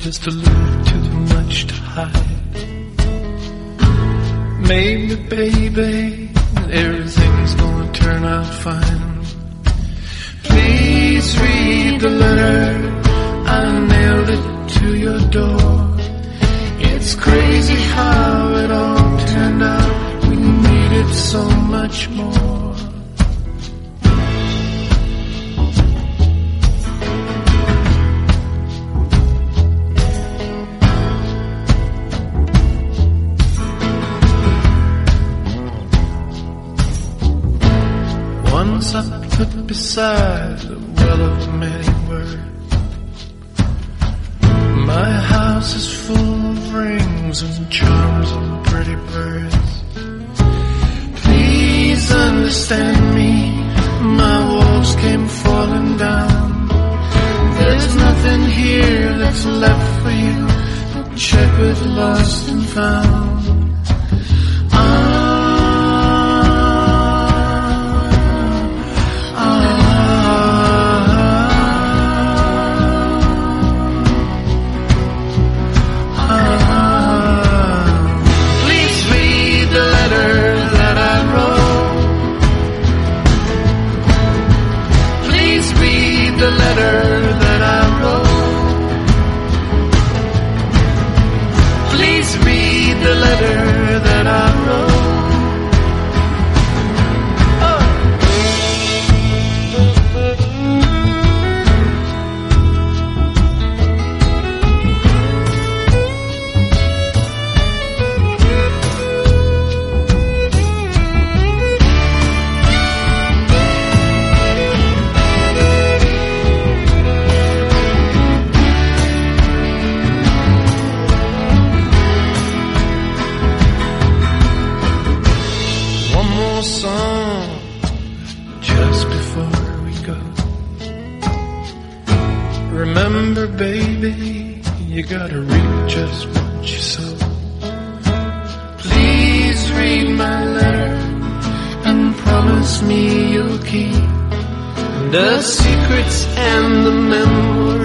just a little too much to hide. Maybe, baby, everything's gonna turn out fine. Please read the letter, I nailed it to your door. It's crazy how it all turned out, we needed so much more. Once I put beside the well of many words, my house is full of rings and charms and pretty birds. Please understand me, my walls came falling down. There's nothing here that's left for you, check with lost and found. Remember, baby, you gotta reap just what you sow. Please read my letter and promise me you'll keep the secrets and the memories